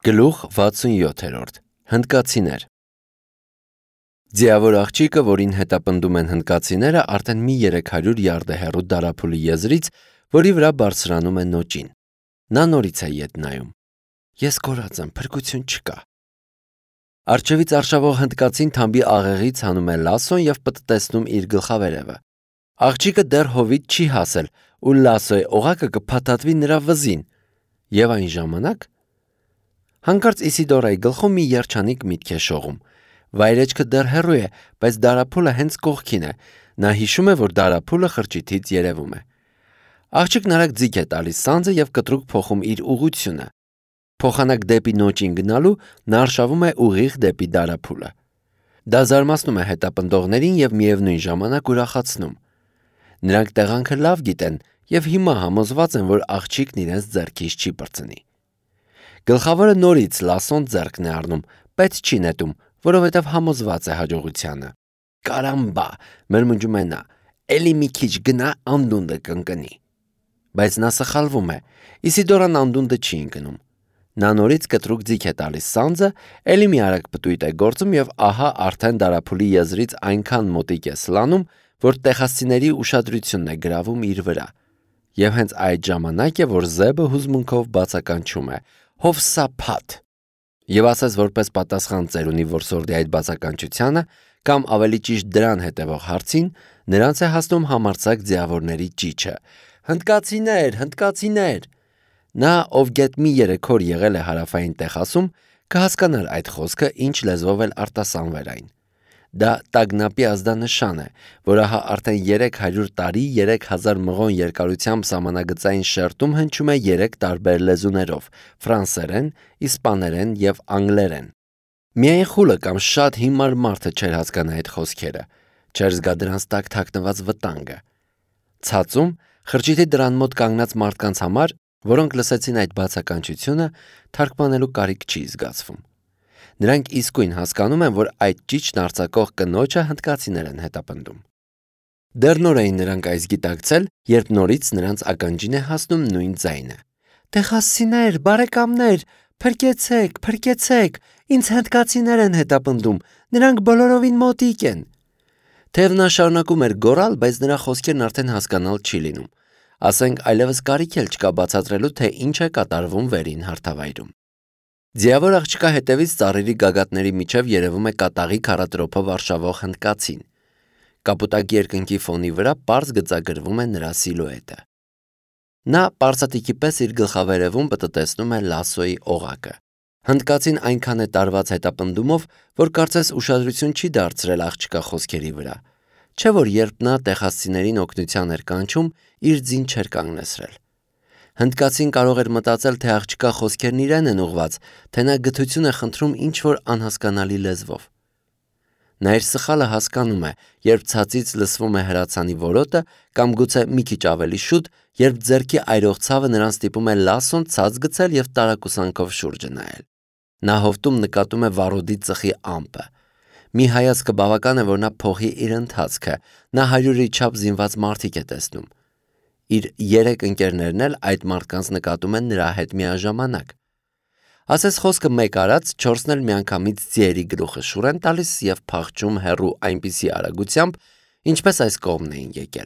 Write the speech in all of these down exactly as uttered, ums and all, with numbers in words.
Գլուխ վաթսունյոթերորդ Հնդկացիներ Ձիավոր աղջիկը, որին հետապնդում են հնդկացիները, արդեն մի երեք հարյուր յարդ է հեռու Դարափուլի եզրից, որի վրա բարձրանում է նոճին։ Նա նորից է ետ նայում։ Ես կորած եմ, փրկություն չկա։ Առջևից արշավող հնդկացին թամբի աղեղից հանում է լասոն և պտտեցնում իր գլխավերևը։ Աղջիկը դեռ հովիտ չի հասել, ու լասոյի օղակը կփաթաթվի նրա վզին։ Եվ այն ժամանակ Հանկարծ Իսիդորայի գլխում մի երջանիկ միտք է շողում։ Վայրեջքը դեռ հեռու է, բայց Դարափուլը հենց կողքին է։ Նա հիշում է, որ Դարափուլը խրճիթից երևում է։ Աղջիկն արագ ձիգ է տալիս սանձը և կտրուկ փոխում իր ուղղությունը։ Փոխանակ դեպի նոճին գնալու նա արշավում է ուղիղ դեպի Դարափուլը։ Դա զարմացնում է հետապնդողներին և միևնույն ժամանակ ուրախացնում։ Նրանք տեղանքը լավ գիտեն և հիմա համոզված են, որ աղջիկն իրենց ձեռքից չի պրծնի։ Գլխավորը նորից լասոն ձեռքն է առնում, բայց չի նետում, որովհետև համոզված է հաջողությանը։ Կարամբա, մրմնջում է նա, էլի մի քիչ գնա անդունդը կընկնի։ Բայց նա սխալվում է, Իսիդորան անդունդը չի ընկնում։ Նա նորից կտրուկ ձիգ է տալիս սանձը, էլի մի արագ պտույտ է գործում և ահա արդեն Դարափուլի եզրից այնքան մոտիկ է սլանում, որ տեխասցիների ուշադրությունն է գրավում իր վրա։ Եվ հենց այդ ժամանակ է, որ Զեբը հուզմունքով բացականչում է. Հովսափաթ։ Եվ ասես որպես պատասխան ծերունի որսորդի այդ բացականչությանը, կամ ավելի ճիշտ դրան հետևող հարցին, նրանց է հասնում համարձակ ձիավորների ճիչը. Հնդկացիներ, հնդկացիներ։ Նա, ով գեթ մի երեք օր եղել է հարավային Տեխասում, կհասկանար այդ խոսքը ինչ լեզվով էլ արտասանվեր այն։ Դա տագնապի ազդանշան է, որ ահա արդեն երեք հարյուր տարի երեք հազար մղոն երկարությամբ սահմանագծային շերտում հնչում է երեք տարբեր լեզուներով՝ ֆրանսերեն, իսպաներեն և անգլերեն։ Միայն խուլը կամ շատ հիմար մարդը չէր հասկանա այդ խոսքերը, չէր զգա դրանց տակ թաքնված վտանգը։ Ցածում, խրճիթի դռան մոտ կանգնած մարդկանց համար, որոնք լսեցին այդ բացականչությունը, թարգմանելու կարիք չի զգացվում։ Նրանք իսկույն հասկանում են, որ այդ ճիչն արձակող կնոջը հնդկացիներ են հետապնդում։ Դեռ նոր էին նրանք այս գիտակցել, երբ նորից նրանց ականջին է հասնում նույն ձայնը. Տեխասցիներ, բարեկամներ, փրկեցեք, փրկեցեք, ինձ հնդկացիներ են հետապնդում, նրանք բոլորովին մոտիկ են։ Թեև նա շարունակում էր գոռալ, բայց նրա խոսքերն արդեն հասկանալ չի լինում։ Ասենք այլևս կարիք էլ չկա բացատրելու, թե ինչ է կատարվում վերին հարթավայրում։ Ձիավոր աղջկա հետևից ծառերի գագաթների միջև երևում է կատաղի քառատրոփով արշավող հնդկացին։ Կապուտակ երկնքի ֆոնի վրա պարզ գծագրվում է նրա սիլուետը։ Նա պարսատիկի պես իր գլխավերևում պտտեցնում է լասոյի օղակը։ Հնդկացին այնքան է տարված հետապնդումով, որ կարծես ուշադրություն չի դարձրել աղջկա խոսքերի վրա։ Չէ որ երբ նա տեխասցիներին օգնության էր կանչում, իր ձին չէր կանգնեցրել։ Հնդկացին կարող էր մտածել, թե աղջկա խոսքերն իրեն են ուղված, թե նա գթություն է խնդրում ինչ-որ անհասկանալի լեզվով։ Նա իր սխալը հասկանում է, երբ ցածից լսվում է հրացանի որոտը, կամ գուցե մի քիչ ավելի շուտ, երբ ձեռքի այրող ցավը նրան ստիպում է լասոն ցած գցել և տարակուսանքով շուրջը նայել։ Նա հովտում նկատում է վառոդի ծխի ամպը։ Մի հայացքը բավական է, որ նա փոխի իր ընթացքը։ Նա հարյուրի չափ զինված մարդիկ է տեսնում։ Իր երեք ընկերներն էլ այդ մարդկանց նկատում են նրա հետ միաժամանակ։ Ասես խոսքը մեկ արած, չորսն էլ միանգամից ձիերի գլուխը շուռ են տալիս և փախչում հեռու այնպիսի արագությամբ, ինչպես այս կողմն էին եկել։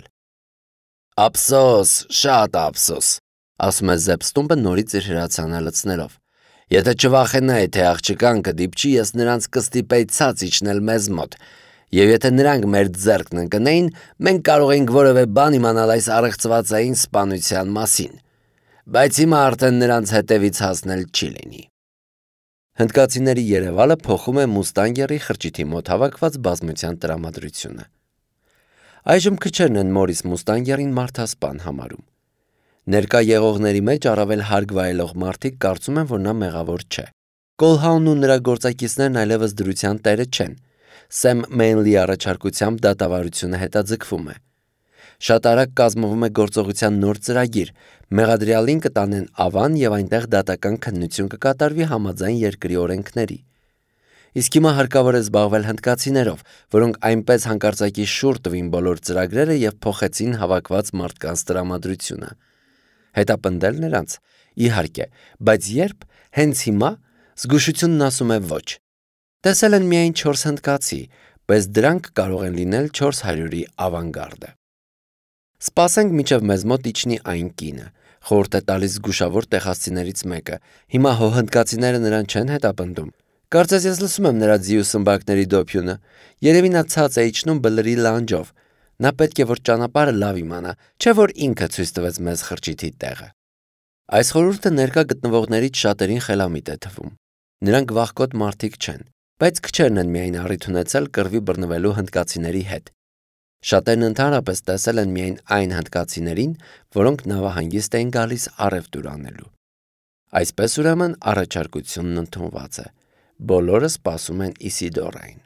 Ափսոս, շատ ափսոս, ասում է Զեբստումպը նորից իր հրացանը լցնելով։ Եթե չվախենայի, թե աղջկան կդիպչի, ես նրանց կստիպեի ցած իջնել մեզ մոտ, և եթե նրանք մեր ձեռքն ընկնեին, մենք կարող էինք որևէ բան իմանալ այս առեղծվածային սպանության մասին։ Բայց հիմա արդեն նրանց հետևից հասնել չի լինի։ Հնդկացիների երևալը փոխում է Մուստանգերի խրճիթի մոտ հավաքված բազմության տրամադրությունը։ Այժմ քչերն են Մորիս Մուստանգերին մարդասպան համարում։ Ներկա եղողների մեջ առավել հարկ վայելող մարդիկ կարծում են, որ նա մեղավոր չէ։ Կոլհաունն ու նրա գործակիցներն այլևս դրության տերը չեն։ Սեմ Մեյնլի առաջարկությամբ դատավարությունը հետաձգվում է։ Շատ արագ կազմվում է գործողության նոր ծրագիր, մեղադրյալին կտանեն Ավան և այնտեղ դատական քննություն կկատարվի համաձայն երկրի օրենքների։ Իսկ հիմա հարկավոր է զբաղվել հնդկացիներով, որոնք այնպես հանկարծակի շուռ տվին բոլոր ծրագրերը և փոխեցին հավաքված մարդկանց տրամադրությունը։ Հետապնդել նրանց, իհարկե, բայց երբ, հենց հիմա, Զգուշությունն ասում է ոչ։ Տեսել են միայն չորս հնդկացի, բայց դրանք կարող են լինել չորս հարյուրի ավանգարդը։ Սպասենք մինչև մեզ մոտ իջնի այն կինը, խորհուրդ է տալիս զգուշավոր տեխասցիներից մեկը։ Հիմա հո հնդկացիները նրան չեն հետապնդում։ Կարծես ես լսում եմ նրա ձիու սմբակների դոփյունը։ Երևի նա ցած է իջնում բլրի լանջով։ Նա պետք է որ ճանապարհը լավ իմանա, չէ որ ինքը ցույց տվեց մեզ խրճիթի տեղը։ Այս խորհուրդը ներկա գտնվողներից շատերին խելամիտ է թվում։ Նրանք վախկոտ մարդիկ չեն, բայց քչերն են միայն առիթ ունեցել կռվի բռնվելու հնդկացիների հետ։ Շատերն ընդհանրապես տեսել են միայն այն հնդկացիներին, որոնք նավահանգիստ էին գալիս առևտուր անելու։ Այսպես ուրեմն առաջարկությունն ընդունված է։ Բոլորը սպասում են Իսիդորային։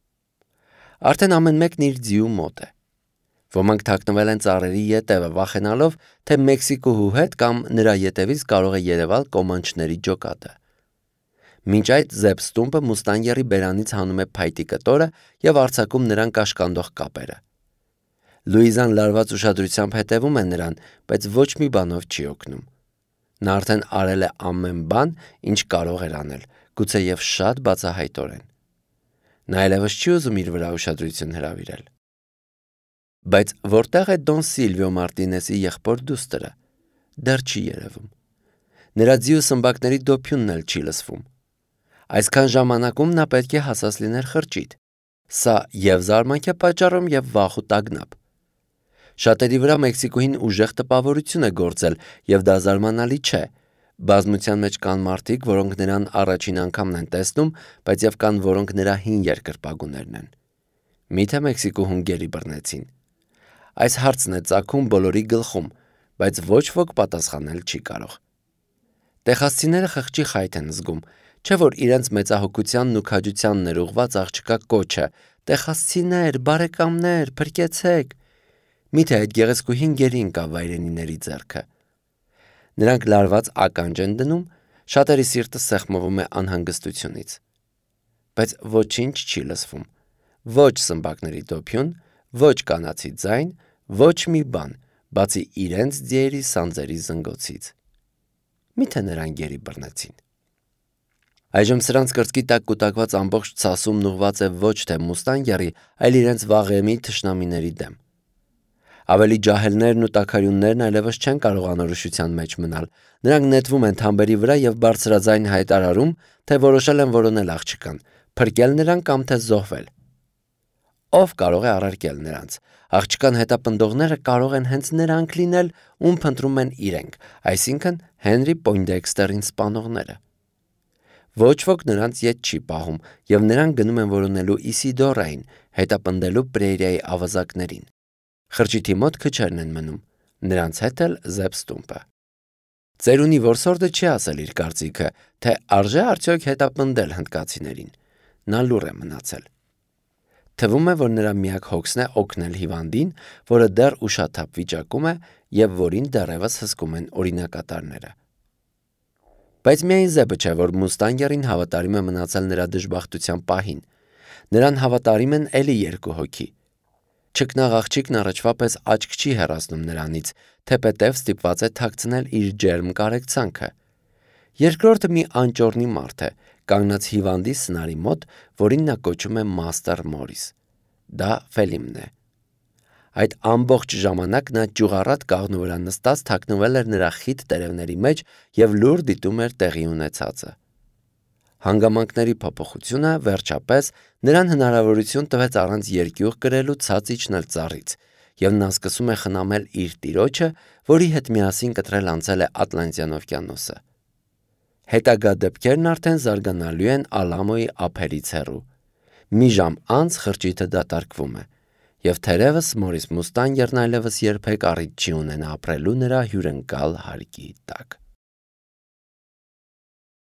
Արդեն ամեն մեկն իր ձիու մոտ է։ Ոմանք թաքնվել են ծառերի ետևը, վախենալով, թե Մեքսիկոհու հետ կամ նրա ետևից կարող է երևալ կոմանչների ջոկատը։ Մինչ այդ Զեպստումպը մուստանգերի բերանից հանում է փայտի կտորը եւ արձակում նրան կաշկանդող կապերը։ Լուիզան լարված ուշադրությամբ հետևում է նրան, բայց ոչ մի բանով չի օգնում։ Նա արդեն արել է ամեն բան, ինչ կարող էր անել, գուցե եւ շատ բացահայտորեն։ Նա այլևս չի ուզում իր վրա ուշադրություն հրավիրել։ Բայց որտեղ է Դոն Սիլվիո Մարտինեսի եղբոր դուստրը։ Դեռ չի երևում։ Նրա ձիու սմբակների դոփյունն էլ չի լսվում։ Այսքան ժամանակում նա պետք է հասած լիներ խրճիթ։ Սա եւ զարմանք է պատճառում եւ վախ ու տագնապ։ Շատերի վրա Մեքսիկոհին ուժեղ տպավորություն է գործել եւ դա զարմանալի չէ։ Բազմության մեջ կան մարդիկ, որոնք նրան առաջին անգամն են տեսնում, բայց եւ կան, որոնք նրա հին երկրպագուներն են։ Միթե Մեքսիկոհում գերի բռնեցին։ Այս հարցն է ծագում բոլորի գլխում, բայց ոչ ոք պատասխանել չի կարող։ Տեխասցիները խղճի խայթ են զգում, չէ որ իրենց մեծահոգությանն ու քաջությանն էր ուղված աղջկա կոչը. «Տեխասցիներ, բարեկամներ, փրկեցեք»։ Միթե այդ գեղեցկուհին գերի ընկավ վայրենիների ձեռքը։ Նրանք լարված ականջ են դնում, շատերի սիրտը սեղմվում է անհանգստությունից։ Բայց ոչինչ չի լսվում։ Ոչ սմբակների դոփյուն, ոչ կանացի ձայն, ոչ մի բան, բացի իրենց ձիերի սանձերի զնգոցից։ Միթե նրան գերի բռնեցին։ Այժմ սրանց կրծքի տակ կուտակված ամբողջ ցասումն ուղված է ոչ թե մուստանգերի, այլ իրենց վաղեմի թշնամիների դեմ։ Ավելի ջահելներն ու տաքարյուններն այլևս չեն կարող անորոշության մեջ մնալ։ Նրանք նետվում են թամբերի վրա եւ բարձրաձայն հայտարարում, թե որոշել են որոնել աղջկան, փրկել նրան կամ թե զոհվել։ Ով կարող է առարկել նրանց։ Աղջկան հետապնդողները կարող են հենց նրանք լինել, ում փնտրում են իրենք, այսինքն Հենրի Պոյնդեքստերին սպանողները։ Ոչ ոք նրանց ետ չի պահում եւ նրանք գնում են որոնելու Իսիդորային, հետապնդելու Պրերիայի ավազակներին։ Խրճիթի մոտ քչերն են մնում, նրանց հետ էլ Զեպստումպը։ Ծերունի որսորդը չի ասել իր կարծիքը, թե արժե արդյոք հետապնդել հնդկացիներին։ Նա լուռ է մնացել։ Թվում է, որ նրա միակ հոգսն է օգնել հիվանդին, որը դեռ ուշաթափ վիճակում է եւ որին դեռևս հսկում են օրինակատարները։ Բայց միայն Զեբը չէ, որ մուստանգերին հավատարիմ է մնացել նրա դժբախտության պահին։ Նրան հավատարիմ են էլի երկու հոգի։ Չկնաղ աղջիկն առաջվա պես աչք չի հեռացնում նրանից, թեպետև ստիպված է թաքցնել իր ջերմ կարեկցանքը։ Երկրորդը մի անճոռնի մարդ է, կանգնած հիվանդի սնարի մոտ, որին նա կոչում է Մաստեր Մորիս։ Դա Ֆելիմն է։ Այդ ամբողջ ժամանակ նա ճյուղառատ կաղնու վրա նստած թաքնվել էր նրա խիտ տերևների մեջ եւ լուր դիտում էր տեղի ունեցածը։ Հանգամանքների փոփոխությունը վերջապես նրան հնարավորություն տվեց առանց երկյուղ կրելու ցած իջնել ծառից, եւ նա սկսում է խնամել իր տիրոջը, որի հետ միասին կտրել անցել է Ատլանտյան օվկիանոսը։ Հետագա դեպքերն արդեն զարգանալու են Ալամոյի ափերից հեռու։ Մի ժամ անց խրճիթը դատարկվում է, եւ թերևս Մորիս Մուստանգերն այլևս երբեք առիթ չի ունենա ապրելու նրա հյուրընկալ հարկի տակ։